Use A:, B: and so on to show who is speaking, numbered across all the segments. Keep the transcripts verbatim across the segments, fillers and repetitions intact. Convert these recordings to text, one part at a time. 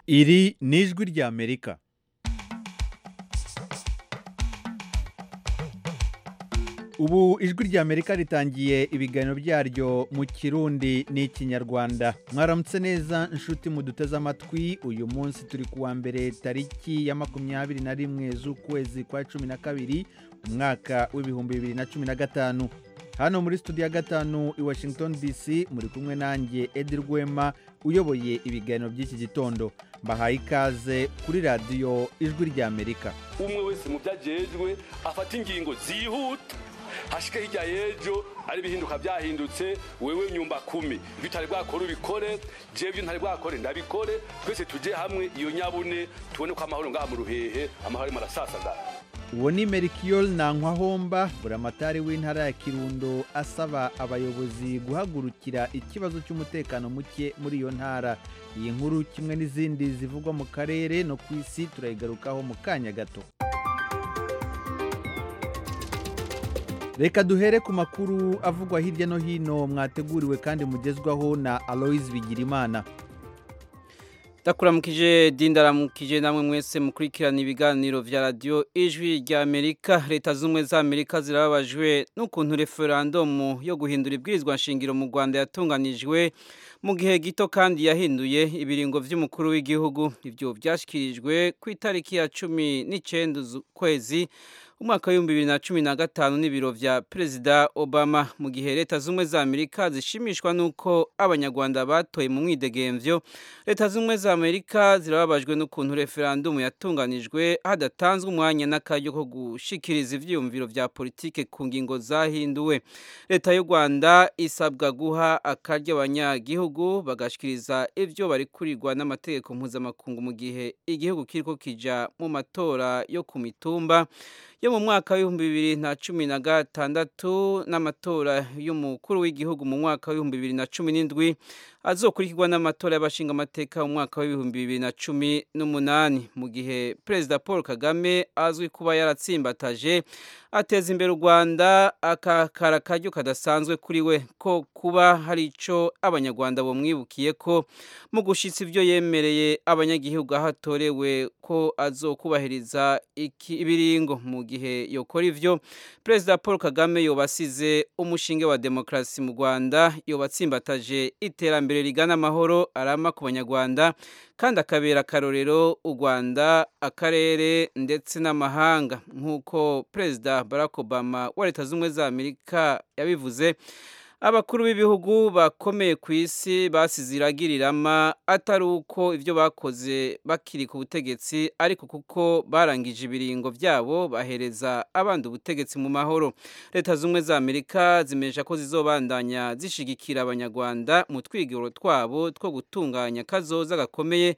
A: Iri ni ijwi ry'Amerika. Ubu ijwi ry'Amerika ritangiye ibiganiro byaryo mu Kirundi n'Ikinyarwanda. Mwaramutse neza inshuti muduteze amatwi. Uyu munsi turi kuwa mbere tariki ya makumyabiri na rimwe z'ukwezi kwa cumi na kabiri umwaka w'ibihumbi bibiri na cumi na gatanu. Hano muri studio ya gatanu i Washington D C muri kumwe nanjye Edi Rwema uyoboye ibiganiro by'iki gitondo. Mbahaye ikaze kuri radio ijwi ry'Amerika.
B: Umwe wese mu byajejwe afata ingingo zihuta hashike hirya yejo ari bihinduka byahindutse wewe nyumba kumi bitari bwakora ubikore jevyo ntari bwakore ndabikore twese tuje hamwe iyo nyabune tubone ko amahoro ngaha mu ruhehe amahoro marasasa da.
A: Uwo ni Melchior Nankwahomba buramatari w'intara ya Kirundo asaba abayobozi guhagurukira ikibazo cy'umutekano muke muri iyo ntara. Iyi nkuru kimwe n'izindi zivugwa mu karere no kwisi turayigarukaho mu kanya gato. Reka duhere ku makuru avugwa hirya no hino mwateguriwe kandi mugezwaho na Aloys Bigirimana.
C: Ndakuramukije dindaramukije namwe mwese mukurikirana ibiganiro vya radio ijwi ry'Amerika. Leta zumwe za Amerika zirababajwe n'ukuntu referendum yo guhindura ibwirizwa nshingiro mu Rwanda yatunganijwe mu gihe gito kandi yahinduye ibiringo vy'umukuru w'igihugu. Ivyo vyashikirijwe ku itariki ya cumi n'icenda z'ukwezi umwaka w'ibihumbi bibiri na cumi na gatanu n'ibiro vya Perezida Obama. Mu gihe leta zumwe za Amerika zishimishwa nuko abanyarwanda batoye mu mwidegemvyo, leta zumwe za Amerika zirababajwe n'ukuntu referendum yatunganijwe hadatanzwe umwanya n'akaryo ko gushikiriza ivyiyumviro vya politike ku ngingo zahinduwe. Leta y'u Rwanda isabwa guha akaryo abanyagihugu bagashikiriza ivyo bari kurirwa n'amategeko mpuzamakungu mu gihe igihugu kiriko kija mu matora yo ku mitumba yo mu mwaka w'ibihumbi bibiri na cumi na gatandatu n'amatora y'umukuru w'igihugu mu mwaka w'ibihumbi bibiri na cumi n'indwi azokurikirwa n'amatora y'abashinga amateka mu mwaka w'ibihumbi bibiri na cumi n'umunani. Mu gihe Perezida Paul Kagame azwi kuba yaratsimbataje ateza imbere u Rwanda akakara karyo kadasanzwe kuri we ko kuba hari ico abanyarwanda bo mwibukiye ko mu gushitsa ivyo yemereye abanyagihugu ahatorewe ko azokubahiriza iki ibiringo. Mu gihe yokora ivyo Perezida Paul Kagame yobasize umushinge wa demokrasi mu Rwanda, yobatsimbataje iterambere rigana amahoro arama ku banyarwanda kandi akabera akarorero u Rwanda, akarere ndetse n'amahanga. Nk'uko Perezida Barack Obama wa Leta z'Ubumwe za Amerika yabivuze, abakuru b'ibihugu bakomeye ku isi basize iragirirama atari uko ivyo bakoze bakiri ku butegetsi ariko kuko barangije ibiringo vyabo bahereza abandi ubutegetsi mu mahoro. Leta z'Ubumwe za Amerika zimeje ko zizobandanya zishigikira abanyarwanda mu twigiro twabo two gutunganya kazoza gakomeye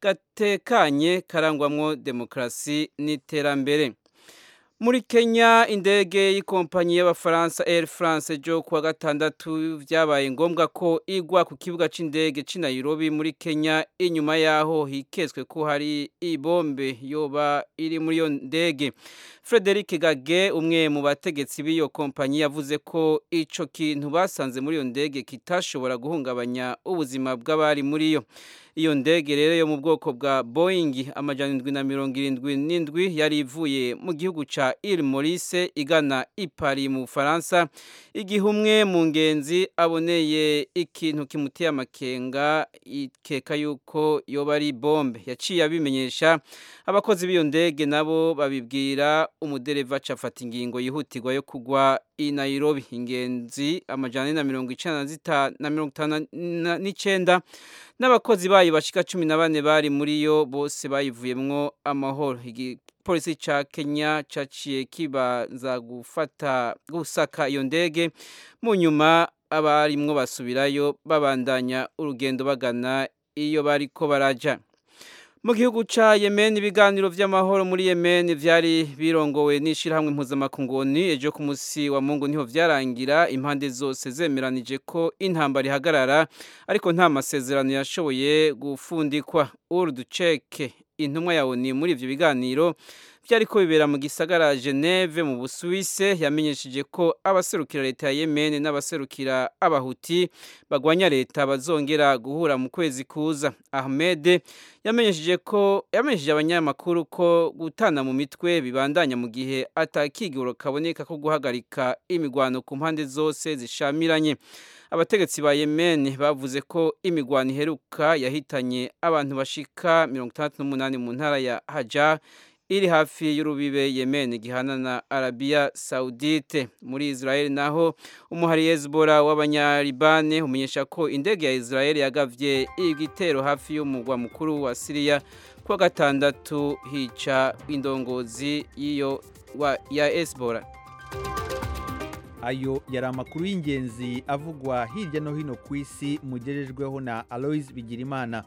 C: gatekanye karangwamwo demokrasi n'iterambere. Muri Kenya indege y'ikompanyi y'abafaransa Air France jo kuwa gatandatu vyabaye ngombwa ko igwa ku kibuga c'indege c'i Nairobi muri Kenya inyuma yaho hikezwe ko hari ibombe yoba iri muri yo ndege. Frederic Gage umwe mu bategetsi b'iyo kompanyi yavuze ko ico kintu basanze muri yo ndege kitashobora guhungabanya ubuzima bw'abari muri yo. Iyo ndege rero yo mu bwoko bwa Boeing amajana indwi na mirongo irindwi n'indwi yari ivuye mu gihugu ca Île Maurice igana i Paris mu Faransa, igihe umwe mu ngenzi aboneye ikintu kimutiye amakenga ikeka yuko yoba ari bombe. Yaciye abimenyesha abakozi b'iyo ndege, nabo babibwira umudereva cafata ingingo yihutirwa yo kugwa i Nairobi. Ingenzi amajana na mirongo icenda na mirongo itanu n'icenda n'abakozi bayo bashika cumi na bane bari muri yo, bose bayivuyemwo amahoro. Igipolisi ca Kenya caciye kibanza gufata gusaka iyo ndege, mu nyuma abarimwo basubirayo babandanya urugendo bagana iyo bariko baraja. Mu gihugu ca Yemen ibiganiro vy'amahoro muri Yemen vyari birongowe n'ishirahamwe mpuzamakungu O N U. Ejo ku musi wa Mungu niho vyarangira impande zose zemeranije ko intambara ihagarara, ariko nta masezerano yashoboye gufundikwa. Urdu Cek intumwa ya O N U muri ivyo biganiro vyariko bibera mu gisagara Geneve mu Busuwise yamenyesheje ko abaserukira leta ya Yemen n'abaserukira abahuti bagwanya leta bazongera guhura mu kwezi kuza. Ahmed yamenyesheje ko yamenyesheje abanyamakuru ko gutana mu mitwe bibandanya mu gihe atakiguro kaboneka ko guhagarika imigwano ku mpande zose zishamiranye. Abategetsi ba Yemen bavuze ko imigwano iheruka yahitanye abantu bashika mirongo itandatu n'umunani mu ntara ya Hajar iri hafi y'urubibe Yemen gihana na Arabia Saudite. Muri Israel naho umuhari Hezbollah w'abanyalibane umenyesha ko indege ya Israel yagavye igitero hafi y'umugwa mukuru wa Syria kwa gatandatu hica indongozi yiyo ya Hezbollah.
A: Ayo yari amakuru y'ingenzi avugwa hirya no hino ku isi mugejejweho na Aloys Bigirimana.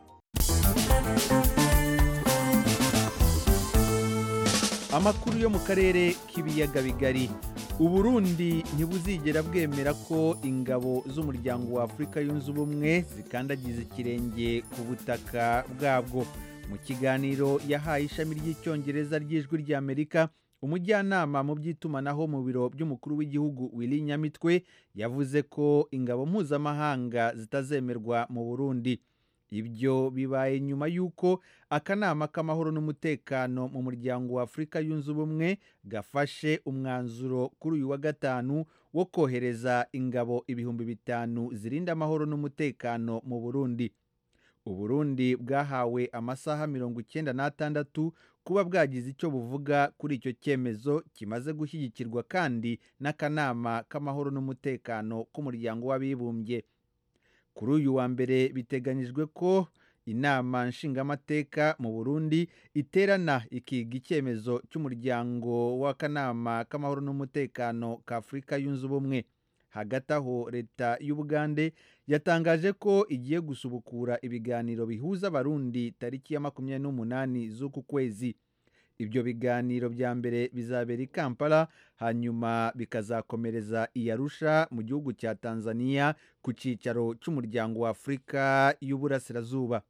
A: Amakuru yo mu karere k'ibiyaga bigari. Uburundi ntibuzigera bwemera ko ingabo z'umuryango wa Afrika yunze ubumwe zikandagiza ikirenge ku butaka bwabwo. Mu kiganiro yahaye ishami ry'icyongereza ry'ijwi ry'Amerika, umujyanama mu by'itumanaho mu biro by'umukuru w'igihugu Willy Nyamitwe yavuze ko ingabo mpuzamahanga zitazemerwa mu Burundi. Ibyo bibaye nyuma y'uko akanama k'amahoro n'umutekano mu muryango wa Afrika yunze ubumwe gafashe umwanzuro kuri uyu wa gatanu wo kohereza ingabo ibihumbi bitanu zirinda amahoro n'umutekano mu Burundi. Uburundi bwahawe amasaha mirongo icyenda n'atandatu kuba bwagize icyo buvuga kuri icyo cyemezo kimaze gushyigikirwa kandi n'akanama k'amahoro n'umutekano k'umuryango w'abibumbye. Kuri uyu wa mbere biteganyijwe ko inama nshingamateka mu Burundi iterana ikiga icyemezo cy'umuryango w'akanama k'amahoro n'umutekano ka Afrika yunze ubumwe. Hagati aho leta y'Ubugande yatangaje ko igiye gusubukura ibiganiro bihuza abarundi tariki ya makumyabiri n'umunani z'uku kwezi. Ibyo biganiro bya mbere bizabera i Kampala hanyuma bikazakomereza i Arusha mu gihugu cya Tanzania ku cicaro cy'umuryango wa Afrika y'Uburasirazuba.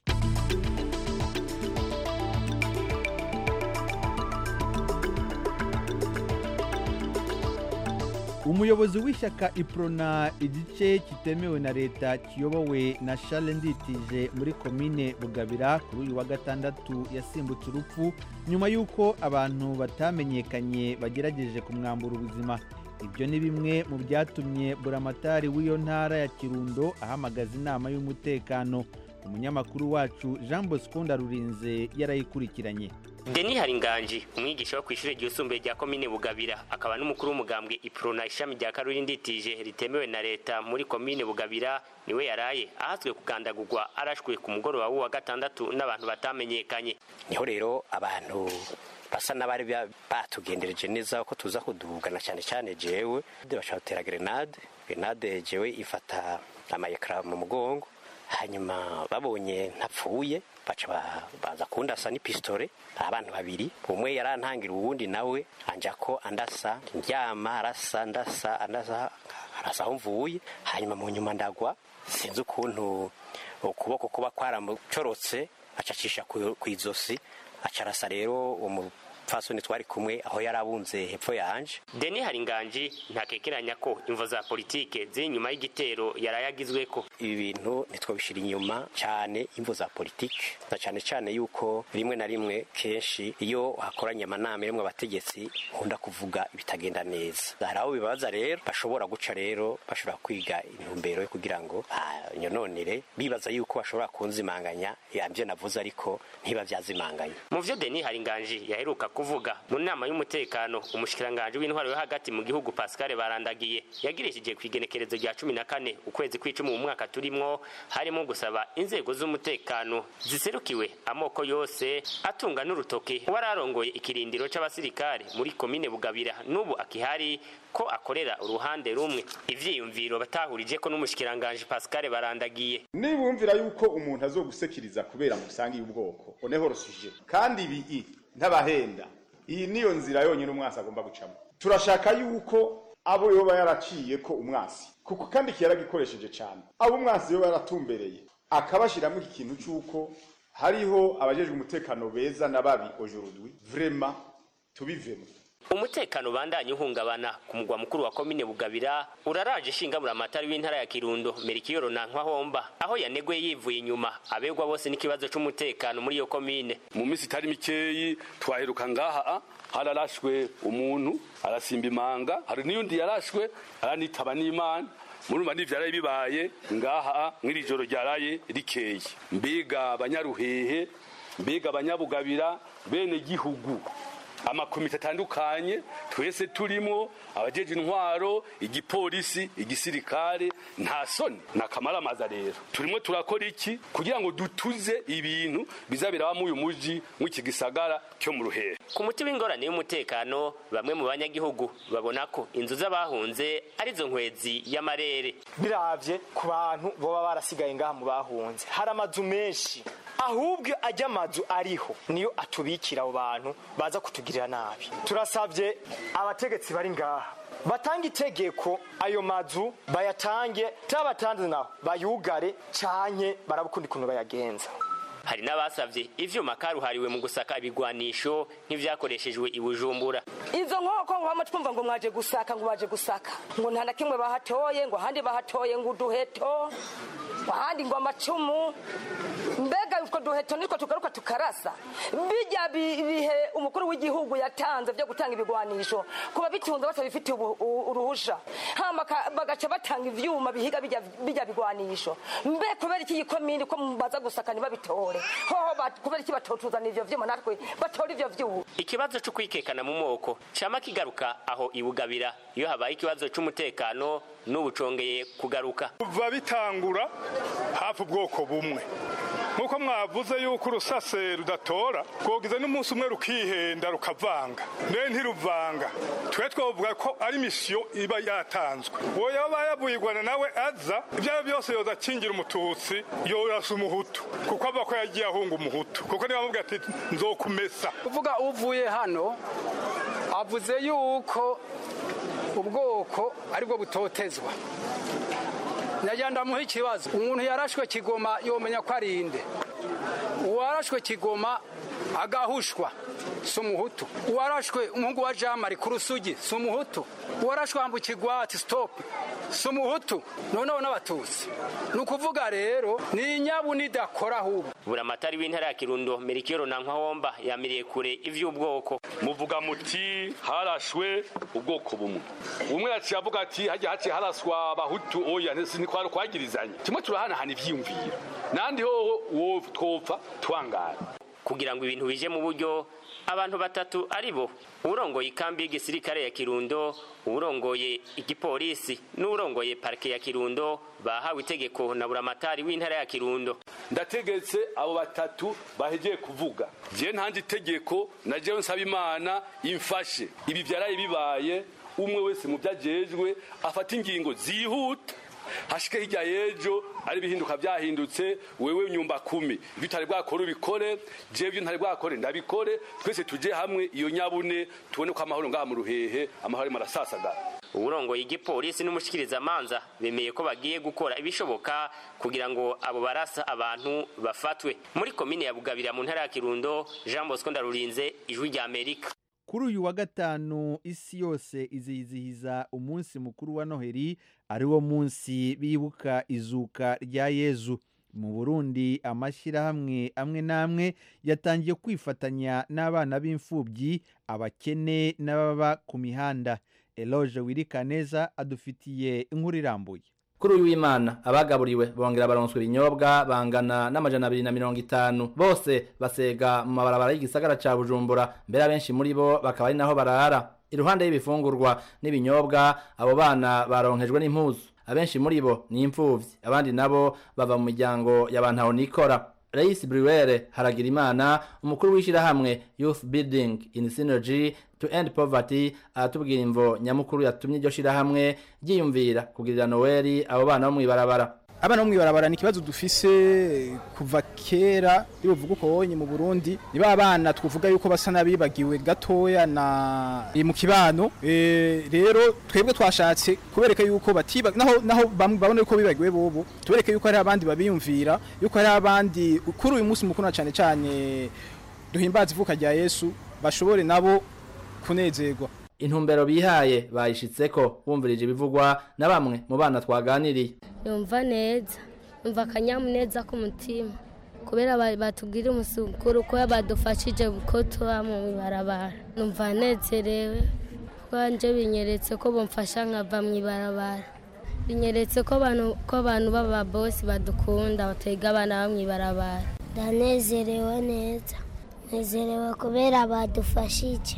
A: Umuyobozi w'ishyaka Iprona igice kitemewe na leta kiyobowe na Charles Nditije muri komine Bugabira kuri uyu wa gatandatu yasimbutse urupfu nyuma y'uko abantu batamenyekanye bagerageje kumwambura ubuzima. Ibyo ni bimwe mu byatumye buramatari w'iyo ntara ya Kirundo ahamagaza inama y'umutekano. Umunyamakuru wacu Jean Bosco Ndarurinze yarayikurikiranye.
D: Deni Haringanji, umwigisha wo kw'ishure ry'isumbuye rya komine Bugabira, akaba n'umukuru w'umugambwe Iprona ishami rya Karuri Nditije ritemewe na leta muri komine Bugabira, niwe yaraye ahazwe kugandagurwa arashwe ku mugoroba wa gatandatu n'abantu batamenyekanye.
E: Niho rero abantu basa n'abari batugendereje neza ko tuza kudubugana cyane cyane jewe bashaka grenade grenade jewe ifata amayekra mu mugongo, hanyuma babonye ntapfuye baca baza kundasa ni pistole abantu babiri, umwe yarantangira uwundi nawe anja ko andasa ndyama arasa ndasa andasa arasa mvuye, hanyuma mu nyuma ndagwa sinzi ukuntu ukuboko kuba kwaramucorotse acacisha kwizosi acarasa rero umu fasoni twari kumwe aho yarabunze hepfo yanje.
D: Deni Haringanji ntakekeranya ko imvo za politike ziri nyuma y'igitero yarayagizwe ko
E: ibi bintu nitwo bishira inyuma cyane imvo za politike, na cyane cyane yuko rimwe na rimwe kenshi iyo hakoranye amanama rimwe abategetsi nkunda kuvuga ibitagenda neza. Haraho bibaza rero bashobora guca rero bashobora kwiga intumbero yo kugira ngo nyononere bibaza yuko bashobora kunzimanganya yambye navuze ariko ntiba byazimanganya.
D: Mu vyo Deni Haringanji yaheruka kuvuga mu nama y'umutekano, umushikiranganje w'intwaro yo hagati mu gihugu Pascal Barandagiye yagirishije kwigenekerezo rya cumi na kane ukwezi kw'icumi mu mwaka turimwo, harimo gusaba inzego z'umutekano ziserukiwe amoko yose atunga n'urutoke wararongoye ikirindiro c'abasirikare muri komine Bugabira n'ubu akihari ko akorera uruhande rumwe. Ivyiyumviro batahurije ko n'umushikiranganje Pascal Barandagiye
F: nibumvira yuko umuntu azogusekiriza kubera musangi y'ubwoko oneho rosije kandi ibi ntabahenda, iyi niyo nzira yonyine umwasi agomba gucamo. Turashaka yuko abo yoba yaraciye ko umwasi kuko kandi kiyaragikoresheje cyane, abo umwasi yoba yaratumbereye akabashiramo ikintu cyuko hariho abajejwe umutekano beza nababi aujourd'hui vraiment tubivemo.
D: Umutekano bandanye uhungabana ku mugwa mukuru wa komine Bugabira uraraje shingamura amatari w'intara ya Kirundo Merikiyoro Nankwa aho yanegwe yivuye inyuma abegwa bose n'ikibazo c'umutekano muri iyo komine.
B: Mu minsi itari mikeyi twaheruka ngaha hararashwe umuntu arasimba imanga, hari n'iyundi yarashwe aranitaba n'Imana. Murumva n'ivyaraye bibaye ngaha mw'iri joro ryaraye rikeye. Mbega abanyaruhehe, mbega abanyabugabira bene gihugu, amakomite atandukanye twese turimo abajeje intwaro, igipolisi, igisirikare, nta soni nakamara amaza rero turimo turakora iki kugira ngo dutuze ibintu bizabira mu uyu muji mw'iki gisagara cyo mu Ruhehe.
D: Ku muti w'ingorane y'umutekano bamwe mu banyagihugu babona ko inzu z'abahunze arizo nkwezi y'amarere.
G: Biravye ku bantu boba barasigaye ngaha mu bahunze hari amazu menshi, ahubwo ajya amazu ariho niyo atubikira abo bantu baza kutugirira nabi. Turasavye abategetsi bari ngaha batanga itegeko ayo mazu bayatange, tabatanze naho bayugare canke barabukundi kuntu bayagenza.
D: Hari n'abasavye ivyuma karuhariwe mu gusaka ibigwanisho nk'ivyakoreshejwe i Bujumbura.
H: Izo nkoko ngo hama twumva ngo mwaje gusaka ngo baje gusaka ngo nta na kimwe bahatoye ngo handi bahatoye ngo uduheto ahandi ngo amacumu. Mbega utwo duheto niko tugaruka tukarasa bijya bihe umukuru w'igihugu yatanze byo gutanga ibigwanisho kuba bitunze batabifitiye uruhusha, hama bagaca batanga ivyuma bihiga bijya bijya bigwanisho. Mbe kubera iki yikomini ko mubaza gusaka nibabitore hoho kubera iki batotuzana ivyo vyuma natwe batora ivyo vyuma.
D: Ikibazo cyo kwikekana mu moko cama kigaruka aho ibugabira iyo habaye ikibazo c'umutekano n'ubucongeye kugaruka.
I: Kuva bitangura hafi ubwoko bumwe nkuko mwavuze yuko urusase rudatora kogize n'umunsi umwe rukihenda rukavanga ne ntiruvanga. Twe twovuga ko ari mission iba yatanzwe uwo yaba yabuyigwana nawe aza ibyo byose yoza kingira umututsi yorasa umuhutu kuko ava ko yagiye ahunga umuhutu kuko niba bavuga ati nzokumesa.
J: Uvuga uvuye hano avuze yuko ubwoko aribwo butotezwa. Najyanda muhe ikibazo umuntu yarashwe Kigoma yomenya ko arinde, uwarashwe Kigoma agahushwa sumuhutu, uwarashwe umuhungu wa Jamari ku Rusugi sumuhutu, uwarashwe ambukigwati stop sumuhutu. Noneho n'abatutsi nukuvuga rero ni inyabu nidakora ahubwo.
D: Buramatari w'intara ya Kirundo Merikiyoro Nankwa yamiriye kure ivy'ubwoko.
B: Muvuga muti harashwe ubwoko bumwe, umwe yaciye avuga ati hajya haci haraswa abahutu oya ni kwaro kwagirizanye. Kimwe turahana hana ivyiyumviro nandi ho wo twopfa twangara
D: kugira ngo ibintu bije mu buryo. Abantu batatu aribo urongoye ikambi y'igisirikare ya Kirundo, urongoye igipolisi n'urongoye parke ya Kirundo bahawe itegeko na buramatari w'intara ya Kirundo.
B: Ndategetse abo batatu bahegeye kuvuga je ntanje itegeko na je nsaba Imana imfashe ibi byaraye bibaye umwe wese mu byajejwe afata ingingo zihuta hashike hirya yejo ari bihinduka byahindutse wewe nyumba kumi bitari bwakora ubikore je byo ntari bwakore ndabikore twese tuje hamwe iyo nyabune tubone ko amahoro ngaha mu Ruhehe amahoro marasasagara.
D: Uburongo y'igipolisi n'umushikiriza manza bemeye ko bagiye gukora ibishoboka kugira ngo abo barasa abantu bafatwe. Muri komine ya Bugabira mu ntara ya Kirundo, Jean Bosco Ndarurinze, Ijwi rya Amerika.
A: Kuri uyu wa gatanu isi yose izizihiza umunsi mukuru wa Noheli, ari wo munsi bibuka izuka rya Yezu. Mu Burundi amashyirahamwe amwe namwe yatangiye kwifatanya n'abana b'imfubyi, abakene n'ababa ku mihanda. Eloge Wirikaneza adufitiye inkuru irambuye.
K: Kuri uyu w'Imana abagaburiwe bongera baronswe ibinyobwa bangana n'amajana abiri na mirongo itanu, bose basega mu mabarabara y'igisagara ca Bujumbura, mbere abenshi muri bo bakaba ari naho barara. Iruhande y'ibifungurwa n'ibinyobwa abo bana baronkejwe n'impuzu, abenshi muri bo ni imfuvyi, abandi nabo bava mu miryango y'abantu aho nikora. Rais Briwere Haragirimana, umukuru w'ishirahamwe Youth Building in Synergy to End Poverty, atubwira imvo nyamukuru yatumye iryo shirahamwe ryiyumvira kugirira Noeli abo bana bo mwibarabara.
L: Abana bo mwibarabara ni kibazo dufise kuva kera bivuga uko wonye mu Burundi, niba abana tkuvuga yuko basa nabibagiwe gatoya na mu kibano. E, rero twebwe twashatse kubereka yuko batiba naho naho babone yuko bibagiwe bobo, tubereke yuko ari abandi babiyumvira, yuko ari abandi kuri uyu munsi mukuru cyane cyane duhimbaza ivuka rya Yesu bashobore nabo kunezerwa.
K: Intumbero bihaye bayishitseko bumvirije ibivugwa na bamwe mu bana twaganiriye.
M: Yumva neza, umva akanyamuneza ku mutima kubera batubwira umusukuru ko badufashije ko tuba mu ibarabara. Numva nezerewe kwanje binyeretse ko bomfasha nkava mu ibarabara. Binyeretse ko abantu ko abantu baba boss badukunda batega abana bamwe ibarabara.
N: Ndanezerewe neza. Nezerewe kubera badufashije.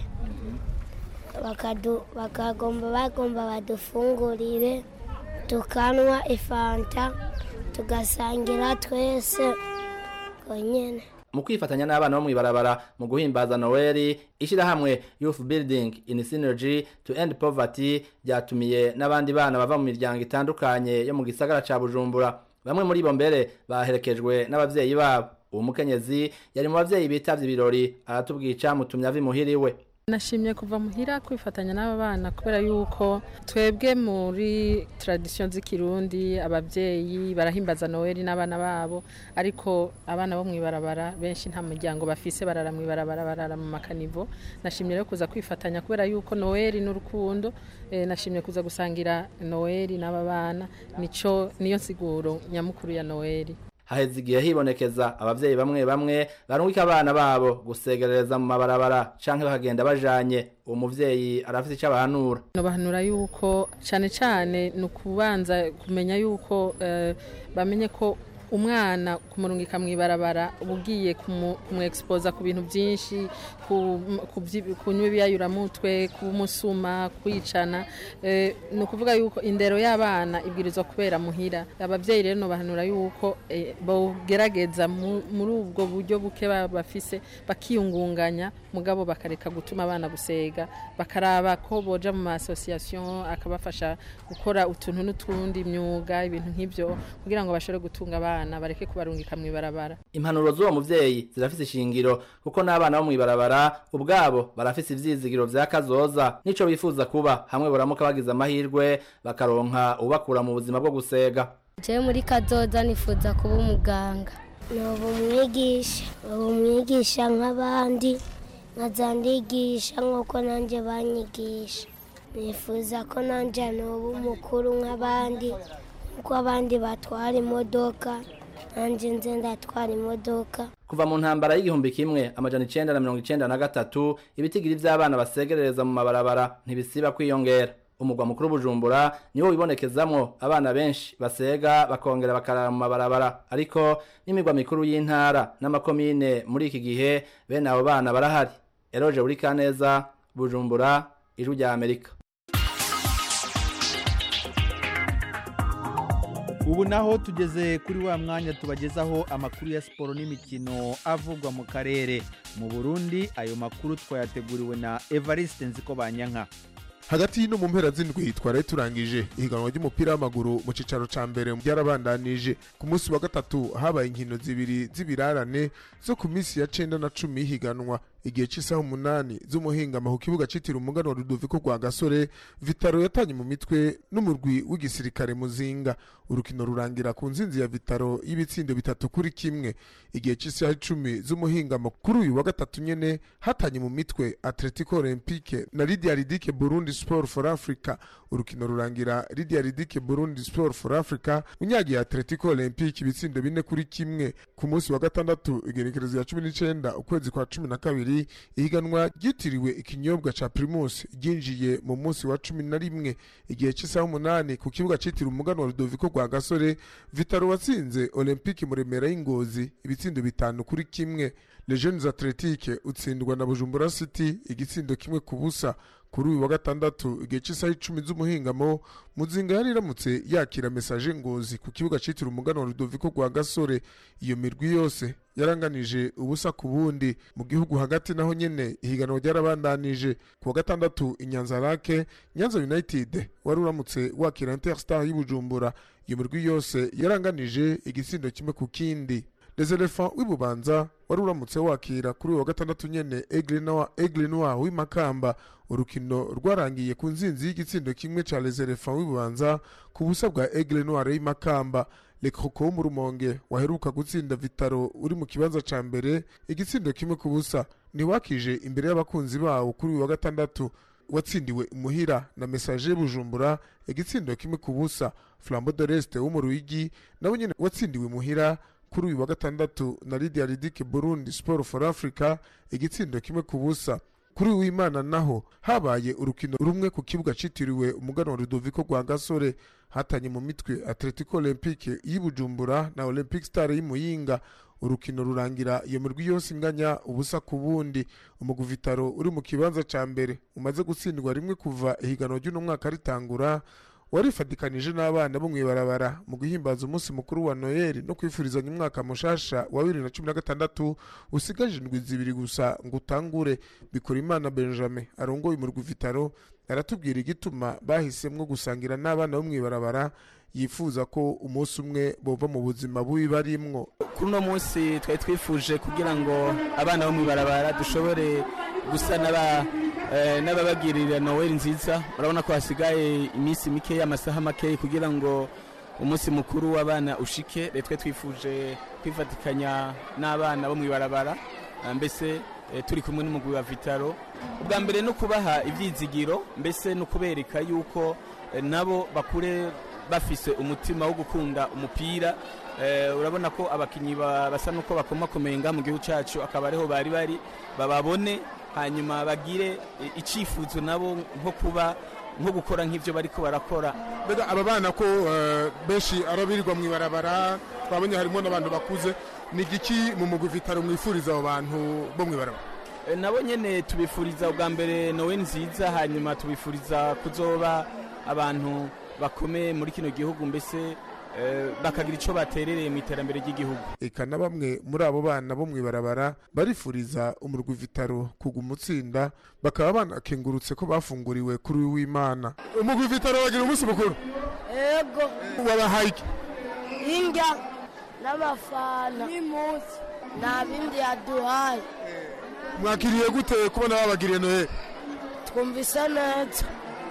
N: Bakadu bakagomba bagomba badufungurire tukanwa ifanta tugasangira twese konyene.
K: Mu kwifatanya n'abana bo mu ibarabara mu guhimbaza Noel, ishirahamwe Youth Building in Synergy to End Poverty ryatumiye n'abandi bana bava mu miryango itandukanye yo mu gisagara ca Bujumbura. Bamwe muri bo mbere baherekejwe n'abavyeyi babo. Uwo mukenyezi yari mu bavyeyi bitavye ibirori aratubwica mutumya vi muhiriwe.
O: Nashimye kuva muhira kwifatanya n'aba bana kubera yuko twebwe muri tradition z'ikirundi abavyeyi barahimbaza Noel n'abana babo, ariko abana bo mwibarabara benshi nta muryango bafise, barara mwibarabara barara mu makanivo. Nashimye rero kuza kwifatanya kubera yuko Noel n'urukundo. E, nashimye kuza gusangira Noel n'aba bana, nico niyo nsiguro nyamukuru ya Noel.
K: Haheze igihe hibonekeza abavyeyi bamwe bamwe barungika abana babo gusegereza mu mabarabara canke bakagenda bajanye. Uwo muvyeyi arafite ico abahanura.
O: No bahanura yuko cyane cyane nukubanza kumenya yuko uh, bamenye ko umwana kumurungika mwibarabara ubugiye kumwexposa ku bintu byinshi, kunywa ibiyayura mutwe, kumusuma, kwicana. E, no kuvuga yuko indero y'abana ibwirizwa kubera muhira. Abavyeyi rero no bahanura yuko e, bogerageza muri ubwo buryo buke bafise bakiyungunganya mugabo bakareka gutuma abana gusega, bakaraba ko boja mu association akabafasha gukora utuntu n'utundi imyuga ibintu nk'ivyo kugira ngo bashobore gutunga abana bareke kubarungika mwibarabara.
K: Impanuro z'uwo muvyeyi zirafise ishingiro kuko n'abana bo mwibarabara ubwabo barafise ivyizigiro vya kazoza nico bifuza kuba hamwe boramuka bagize amahirwe bakaronka ubakura mu buzima bwo gusega.
M: Je muri kazoza nifuza kuba umuganga,
N: noba umwigisha, noba umwigisha nk'abandi, nkazandigisha nk'uko nanje banyigisha. Nifuza ko nanje noba umukuru nk'abandi, uko abandi batwara imodoka nanje nze ndatwara imodoka.
K: Kuva mu ntambara y'igihumbi kimwe amajana icenda na mirongo icenda na gatatu ibitigiri vy'abana basegerereza mu mabarabara ntibisiba kwiyongera. Umugwa mukuru Bujumbura niwo wibonekezamwo abana benshi basega bakongera bakarara mu mabarabara, ariko n'imigwa mikuru y'intara n'amakomine muri iki gihe bene abo bana barahari. Eroje uri Kaneza, Bujumbura, Ijwi rya Amerika.
A: Ubu naho tugeze kuri wa mwanya tubagezaho amakuru ya siporo n'imikino avugwa mu karere. Mu Burundi ayo makuru twayateguriwe na Evariste Nzikobanyanka.
P: Hagati y'ino mu mpera z'indwi twari turangije ihiganwa ry'umupira w'amaguru mu cicaro ca mbere byarabandanije. Ku munsi wa gatatu habaye inkino zibiri z'ibirarane zo ku minsi ya cenda na cumi higanwa. Igihe cy'isaha umunani z'umuhingama ku kibuga citiriwe umugano wa Rudoviko kwa Gasore, Vitaro yatanye mu mitwe n'umurwi w'igisirikare Muzinga. Urukino rurangira ku nzinzi ya Vitaro y'ibitsindo bitatu kuri kimwe. Igihe cy'isaha icumi z'umuhingama kuri uyu wa gatatu nyene hatanye mu mitwe Atletico Olympique na Lydia Ridike Burundi Sport for Africa. Urukino rurangira Lydia Ridike Burundi Sport for Africa unyagiye Atletico Olympique ibitsindo bine kuri kimwe. Ku munsi wa gatandatu igenekerezo ya cumi n'icenda ukwezi kwa cumi na kabiri ihiganwa ryitiriwe ikinyobwa ca Primus ryinjiye mu munsi wa cumi na rimwe. Igihe cy'isaha umunani ku kibuga citiriwe umugano wa Rudoviko kwa Gasore, Vitaro watsinze Olympique Muremera y'Ingozi ibitsindo bitanu kuri kimwe. Les Jeunes Athletiques utsindwa na Bujumbura City igitsindo kimwe ku busa. Kuri uyu wa gatandatu igihe cy'isaha icumi z'umuhingamo Muzinga yari iramutse yakira Message Ngozi ku kibuga citiriwe umugano wa Rudoviko kwa Gasore. Iyo mirwi yose yaranganije ubusa ku bundi. Mu gihugu hagati naho nyene ihiganwa ryarabandanije. Ku wa gatandatu Inyanza Lake, Nyanza United wari uramutse wakira Interstar y'Ibujumbura. Iyo mirwi yose yaranganije igitsindo kimwe ku kindi. Les Elephants w'ibubanza wari uramutse wakira kuri uyu wa gatandatu nyene Aigle Noir Aigle Noir w'imakamba. Urukino rwarangiye ku nzinzi y'igitsindo kimwe ca Les Elephants w'ibubanza ku busa bwa Aigle Noir y'imakamba. Le Croco mu Rumonge waheruka gutsinda Vitaro uri mu kibanza ca mbere igitsindo kimwe ku busa. ntiwakije imbere y'abakunzi bawo kuri uyu wa gatandatu watsindiwe muhira na Messager Bujumbura igitsindo kimwe ku busa. Flambeau de l'Est wo mu Ruyigi nawe nyene watsindiwe muhira kuri uyu wa gatandatu na Lydia Ridike Burundi Sport for Africa igitsindo kimwe ku busa. Kuri uw'Imana naho habaye urukino rumwe ku kibuga citiriwe umuganwa Rudoviko Rwagasore, hatanye mu mitwe Atletico Olympique y'Ibujumbura na Olympic Star y'Imuyinga. Urukino rurangira iyo mirwi yose inganya ubusa ku bundi. Umugwi Vitaro uri mu kibanza ca mbere umaze gutsindwa rimwe kuva ihiganwa ry'uno mwaka ritangura, warifadikanije n'abana bo mwibarabara mu guhimbaza umunsi mukuru wa Noel no kwifurizanya umwaka mushasha wa bibiri na cumi na gatandatu usigaje indwi zibiri gusa ngo utangure. Bikorimana Benjamin arongoye umurwi Vitaro aratubwira igituma bahisemwo gusangira n'abana bo mwibarabara, yifuza ko umunsi umwe bova mu buzima bubi barimwo.
Q: Kuri uno munsi twari twifuje kugira ngo abana bo mwibarabara dushobore gusa n'aba n'ababagirira Noel nziza. Urabona ko hasigaye iminsi mike y'amasaha make kugira ngo umunsi mukuru w'abana ushike. Twe twifuje kwifatikanya n'abana bo mwibarabara, mbese turi kumwe n'umugwi wa Vitaro. Ubwa mbere no kubaha ivyizigiro, mbese no kubereka yuko nabo bakure bafise umutima wo gukunda umupira. Eh, urabona ko abakinyi basa nuko bakomakomenga mu gihugu cyacu, akaba ariho bari bari bababone, hanyuma bagire icifuzo nabo nko kuba nko gukora nk'ivyo bariko barakora.
P: Bega aba bana ko uh, benshi arabirirwa mwibarabara, twabonye harimo n'abantu bakuze, ni giki mu mugwi Vitaro mwifuriza abo bantu bo mwibarabara?
Q: E, nabo nyene tubifuriza ubwa mbere Noel nziza, hanyuma tubifuriza kuzoba abantu bakomeye muri kino gihugu, mbese bakagira ico baterereye mu iterambere ry'igihugu.
P: Eka na bamwe muri abo bana bo mwibarabara barifuriza umurwi Vitaro kuguma utsinda, bakaba banakengurutse ko bafunguriwe kuri uw'Imana. Umurwi Vitaro wagira umunsi mukuru?
N: Ego.
P: Wabahaye iki?
N: Inga n'abafana n'imunsi nta bindi yaduhaye.
P: Mwakiriye gute kubona babagiriye Noel?
N: Twumvise neza.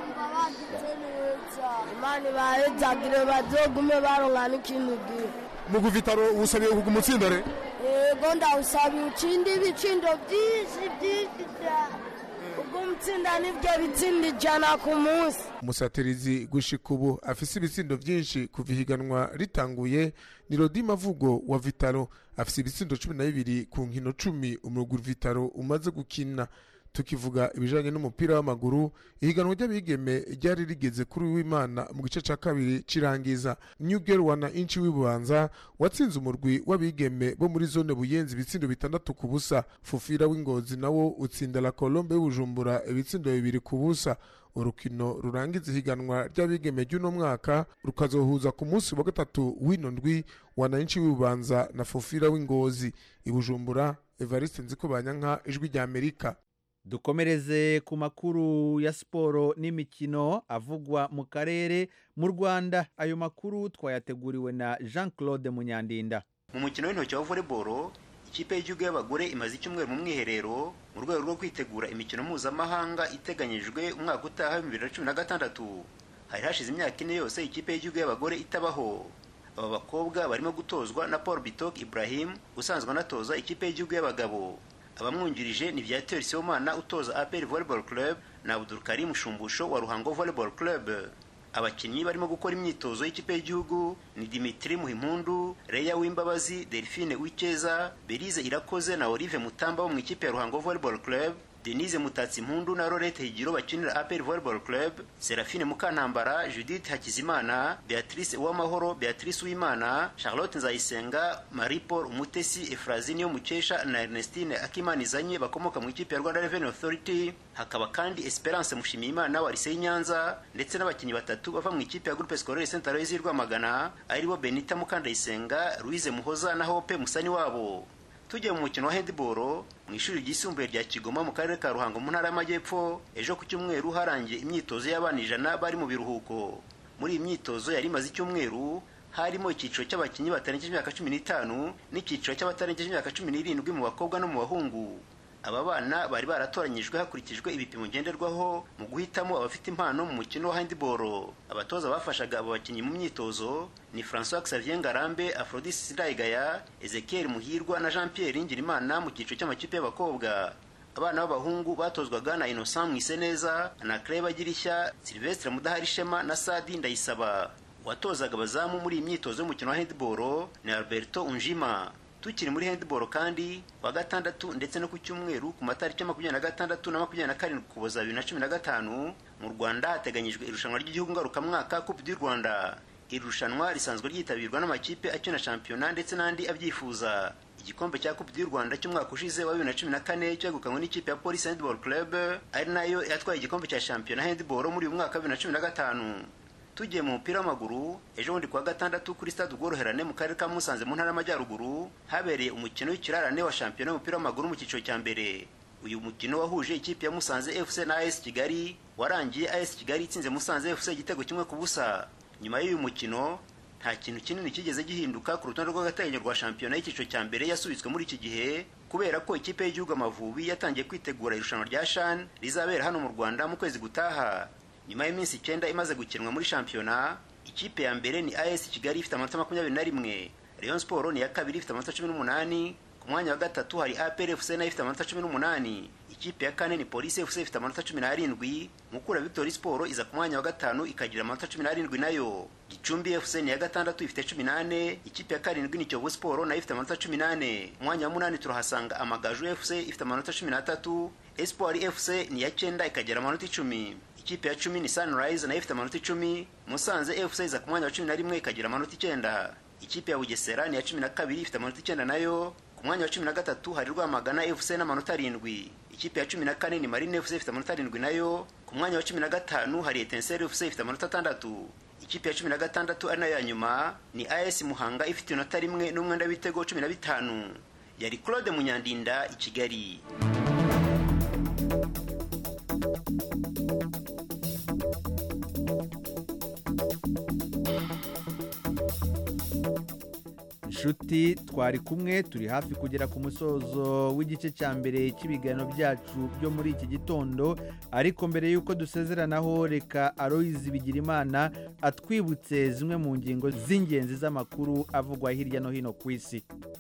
N: Imani bahezagire bazogume baronka ikintu gihe.
P: Umugwi Vitaro usabiye kuguma utsinda re?
N: Ego ndawusabiye utsinde ibitsindo byinshi byinshi cyane. Ubwo umutsinda nibyo bitsinda ijana ku munsi.
P: Umusatirizi gushika ubu afise ibitsindo byinshi kuva ihiganwa ritanguye ni Rodi Mavugo wa Vitaro, afise ibitsindo cumi na bibiri ku nkino cumi umugwi Vitaro umaze gukina. Tukivuga ibijanye n'umupira w'amaguru, ihiganwa ry'abigeme ryari rigeze kuri uw'Imana mu gice ca kabiri cirangiza. New Girl wana inchi w'ibubanza watsinze umurwi w'abigeme bo muri zone Buyenzi ibitsindo bitandatu ku busa. Fufira w'Ingozi nawo utsinda La Colombe y'Ubujumbura ibitsindo bibiri ku busa. Urukino rurangiza ihiganwa ry'abigeme ry'uno mwaka rukazohuza ku munsi wa gatatu w'ino ndwi wana inchi w'ibubanza na Fufira w'Ingozi. Ibujumbura, Evariste Nzikobanyanka, Ijwi rya Amerika.
A: Dukomereze ku makuru ya siporo n'imikino avugwa mu karere mu Rwanda. Ayo makuru twayateguriwe na Jean Claude Munyandinda.
R: Mu mukino w'intoki wa volleyball, ikipe y'igihugu y'abagore imaze icyumweru mu mwiherero mu rwego rwo kwitegura imikino mpuzamahanga iteganyijwe umwaka utaha bibiri na cumi na gatandatu. Hari hashize imyaka ine yose ikipe y'igihugu y'abagore itabaho. Aba bakobwa barimo gutozwa na Paul Bitok Ibrahim usanzwe anatoza ikipe y'igihugu y'abagabo. Abamwungirije ni Viateur Sibomana utoza A P R Volleyball Club na Abdul Karim Shumbusho wa Ruhango Volleyball Club. Abakinnyi barimo gukora imyitozo y'ikipe y'igihugu ni Dimitri Muhimpundu, Leya Wimbabazi, Delphine Wikeza, Belize Irakoze na Olive Mutamba wo mu ikipe ya Ruhango Volleyball Club, Denise Mutatsi Mpundu na Lorette Higiro bakinira A P R Volleyball Club, Serafine Mukantambara, Judith Hakizimana, Beatrice Uwamahoro, Beatrice Uwimana, Charlotte Nzayisenga, Marie Paul Umutesi, Efrazini yo Mukesha na Ernestine Akimanizanye bakomoka mu ikipe ya Rwanda Revenue Authority. Hakaba kandi Esperance Mushimiyimana wa Lycée Nyanza ndetse n'abakinnyi batatu bava mu ikipe ya Groupe Scolaire Saint Aloys Rwamagana aribo Benita Mukandayisenga, Louise Muhoza na Hope Musani wabo. Tujye mu mukino wa handball mu ishuri ryisumbuye rya Kigoma mu karere ka Ruhango mu ntara y'Amajyepfo, ejo ku cyumweru harangiye imyitozo y'abana ijana bari mu biruhuko. Muri iyi myitozo yari imaze icyumweru harimo icyiciro cy'abakinnyi batarengeje imyaka cumi n'itanu n'icyiciro cy'abatarengeje imyaka cumi n'irindwi mu bakobwa no mu bahungu. Aba bana bari baratoranyijwe hakurikijwe ibipimo ngenderwaho mu guhitamo abafite impano mu mukino wa handball. Abatoza bafashaga abo bakinnyi mu myitozo ni François Xavier Ngarambe, Aphrodis Sindayigaya, Ezekiel Muhirwa na Jean Pierre Ngirimana mu cyiciro cy'amakipe y'abakobwa. abana b'abahungu batozwaga na Innocent Mwiseneza, Anaclet Bagirishya, Sylvestre Mudaharishema na Sadi Ndayisaba. Watozaga abazamu muri iyi myitozo y'umukino wa handball ni Alberto Unjima. Tukiri muri handball kandi wa gatandatu ndetse no ku cyumweru ku matariki makumyabiri na gatandatu na makumyabiri na karindwi Ukuboza bibiri na cumi na gatanu mu Rwanda hateganyijwe irushanwa ry'igihugu ngarukamwaka Coupe du Rwanda. Irushanwa risanzwe ryitabirwa n'amakipe akina shampiyona ndetse n'andi abyifuza. Igikombe cya Coupe du Rwanda cy'umwaka ushize wa bibiri na cumi na kane cyegukanywe n'ikipe ya Police Handball Club, ari nayo yatwaye igikombe cya shampiyona handball muri uyu mwaka wa bibiri na cumi na gatanu. Tugiye mu mupira w'amaguru, ejo bundi kuwa gatandatu kuri stade Ubworoherane mu karere ka Musanze mu ntara y'Amajyaruguru habereye umukino w'ikirarane wa shampiyona y'umupira w'amaguru mu cyiciro cya mbere. Uyu mukino wahuje ikipe ya Musanze F C na A S Kigali, warangiye A S Kigali itsinze Musanze F C igitego kimwe ku busa. Nyuma y'uyu mukino nta kintu kinini kigeze gihinduka ku rutonde rw'agateganyo rwa shampiyona y'icyiciro cya mbere yasubitswe muri iki gihe, kubera ko ikipe y'igihugu Amavubi yatangiye kwitegura irushanwa rya CHAN rizabera hano mu Rwanda mu kwezi gutaha. Nyuma y'iminsi icyenda imaze gukinwa muri shampiyona, ikipe ya mbere ni A S Kigali ifite amanota makumyabiri na rimwe, Rayon Sport ni ya kabiri ifite amanota cumi n'umunani, ku mwanya wa gatatu hari A P R F C nayo ifite amanota cumi n'umunani, ikipe ya kane ni Police F C ifite amanota cumi n'arindwi, Mukura Victory Sport iza ku mwanya wa gatanu ikagira amanota cumi n'arindwi nayo, Gicumbi F C ni ya gatandatu ifite cumi n'ane, ikipe ya karindwi ni Kiyovu Sport nayo ifite amanota cumi n'ane, umwanya wa munani turahasanga Amagaju F C ifite amanota cumi n'atatu, Espoir F C ni ya cyenda ikagira amanota icumi. Ikipe ya cumi ni Sunrise nayo ifite amanota icumi, Musanze F C iza ku mwanya wa cumi na rimwe ikagira amanota icyenda. Ikipe ya Bugesera ni ya cumi na kabiri ifite amanota icyenda nayo, ku mwanya wa cumi na gatatu hari Rwamagana F C n'amanota arindwi. Ikipe ya cumi na kane ni Marine F C ifite amanota arindwi nayo, ku mwanya wa cumi na gatanu hari Etincelle F C ifite amanota atandatu. Ikipe ya cumi na gatandatu ari nayo ya nyuma ni A S Muhanga ifite inota rimwe n'umwenda w'ibitego cumi na bitanu. Yari Claude Munyandinda i Kigali.
A: Inshuti twari kumwe turi hafi kugera ku musozo w'igice cya mbere cy'ibiganiro byacu byo muri iki gitondo, ariko mbere y'uko dusezeranaho reka Aloyizi Bigirimana atwibutse zimwe mu ngingo z'ingenzi z'amakuru avugwa hirya no hino ku isi.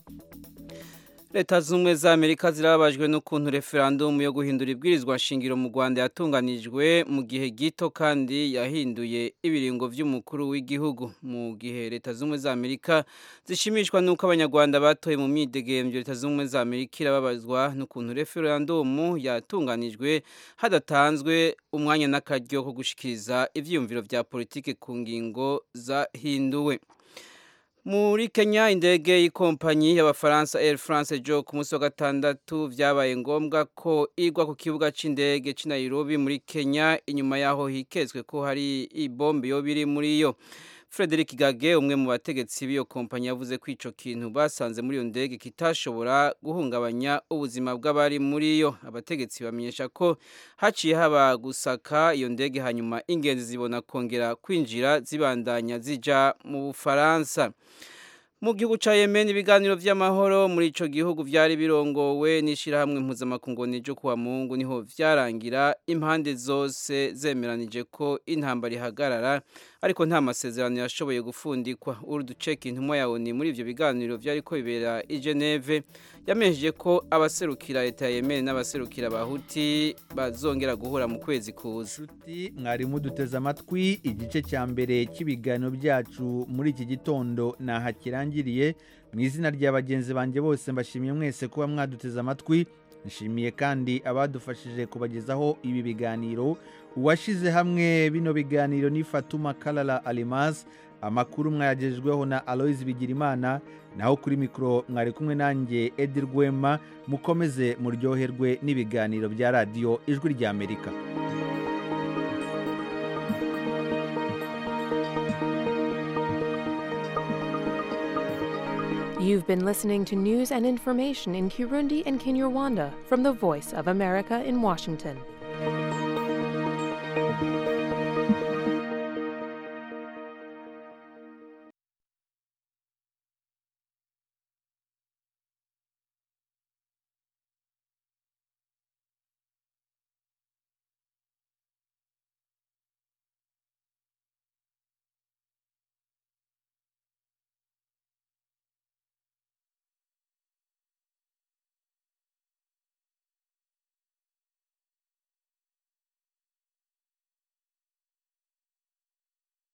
C: Leta z'ubumwe za Amerika zirababajwe n'ukuntu referendum yo guhindura ibwirizwa nshingiro mu Rwanda yatunganijwe mu gihe gito kandi yahinduye ibiringo by'umukuru w'igihugu. Mu gihe Leta z'ubumwe za Amerika zishimishwa n'uko abanyarwanda batoye mu myidegemvyo, Leta z'ubumwe za Amerika irababazwa n'ukuntu referendum yatunganijwe hadatanzwe umwanya n'akaryo ko gushikiriza ivyiyumviro vya politike ku ngingo zahinduwe. Muri Kenya, indege y'ikompanyi y'Abafaransa Air France Jo ku munsi wa gatandatu vyabaye ngombwa ko igwa ku kibuga c'indege c'i Nairobi muri Kenya, inyuma yaho hikezwe ko hari ibombe yo biri muri yo. Frederick Gage, umwe mu bategetsi b'iyo kompanyi, yavuze ko ico kintu basanze muri iyo ndege kitashobora guhungabanya ubuzima bw'abari muri yo. Abategetsi bamenyesha ko haciye haba gusaka iyo ndege, hanyuma ingenzi zibona kongera kwinjira zibandanya zija mu Bufaransa. Mu gihugu ca Yemen, ibiganiro vy'amahoro muri ico gihugu vyari birongowe n'ishirahamwe mpuzamakungu ryo kuwa Mungu, niho vyarangira impande zose zemeranije ko intambara ihagarara, ariko nta masezerano yashoboye gufundikwa. Uruduceki intumwa ya O N U muri ivyo biganiro vyariko bibera i Geneve yamenyesheje ko abaserukira leta ya Yemen n'abaserukira Abahuti bazongera guhura mu kwezi kuza.
A: Mwari muduteze amatwi, igice cya mbere cy'ibiganiro byacu muri iki gitondo na hakirangiriye. Mu izina rya bagenzi banje bose mbashimiye mwese kuba mwaduteze amatwi. Nshimiye kandi abadufashije kubagezaho ibi biganiro. Uwashize hamwe bino biganiro ni Fatuma Kalala Alimas. Amakuru mwayagejweho na Aloyizi Bigirimana, naho kuri mikro mwari kumwe nanjye Edi Rwema. Mukomeze muryoherwe n'ibiganiro bya radio Ijwi rya Amerika.
S: You've been listening to news and information in Kirundi and Kinyarwanda from the Voice of America in Washington.